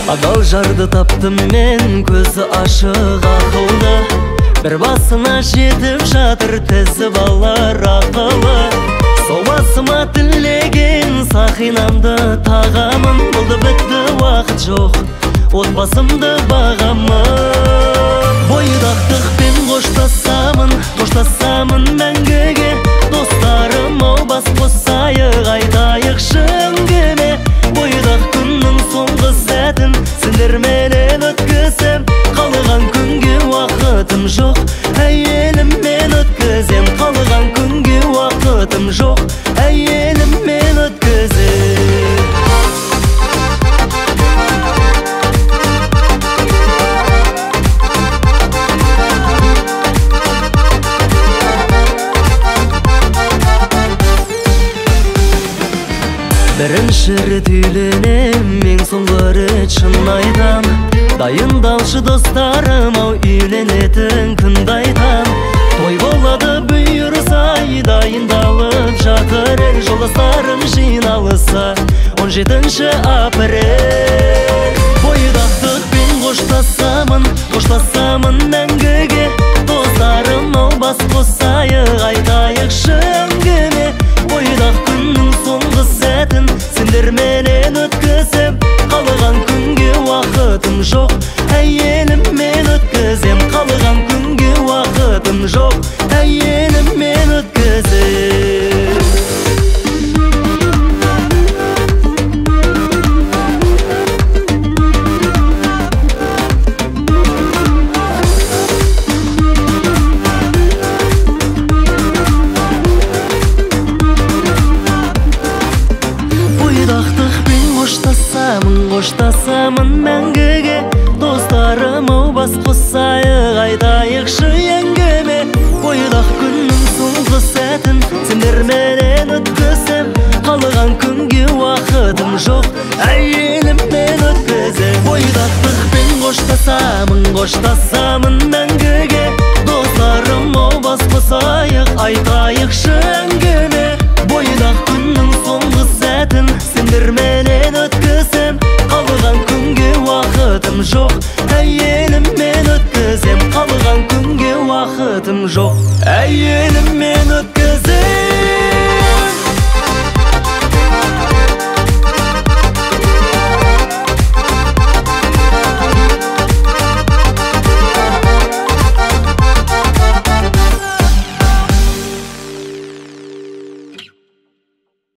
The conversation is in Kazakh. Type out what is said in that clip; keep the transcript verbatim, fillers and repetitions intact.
Адал жарды таптым мен, көзі ашық ақылды. Бір басына жетіп жатыр тізіп алар ақылы. Сол басыма тілеген сақинамды тағамын. Болды бітті уақыт жоқ, отбасымды бағамын. Бойдақтықпен қоштасамын, қоштасамын мәңгіге. Достарым ау, бас қосайық, айтайық шыңгеме. Бойдақ күннің соңғы сәтін сендерменен өткізем. Қалған күнге уақытым жоқ, әйеліммен өткізем. Қалған күнге уақытым жоқ, әйеліммен өткізем. Бірінші рет үйленем, ең соңғы рет шын айтам. Дайындалшы достарым ау, үйленетін күнді айтам. Той болады бұйырсай, дайындалып жатыр ел. Жолдастарым жиналыса он жетінші апрель. Бойдақтықпен қоштасамын, қоштасамын мәңгіге. Достарым ау, бас қосайық, айтайық шыңгеме. Бойдақ күннің соңғы сәтін сендерменен өткізем. Қалған күнге уақытым жоқ, әйеліммен өткізем. Қалған күнге уақытым жоқ, әйеліммен өткізем. Қоштасамын мәңгіге. Достарым ау, бас қосайық, айтайық шыңгеме. Бойдақ күннің соңғы сәтін сендерменен өткізем. Қалған күнге уақытым жоқ, әйеліммен өткізем. Бойдақтықпен қоштасамын, қоштасамын мәңгіге. Достарым ау, бас қосайық, айтайық шыңгеме.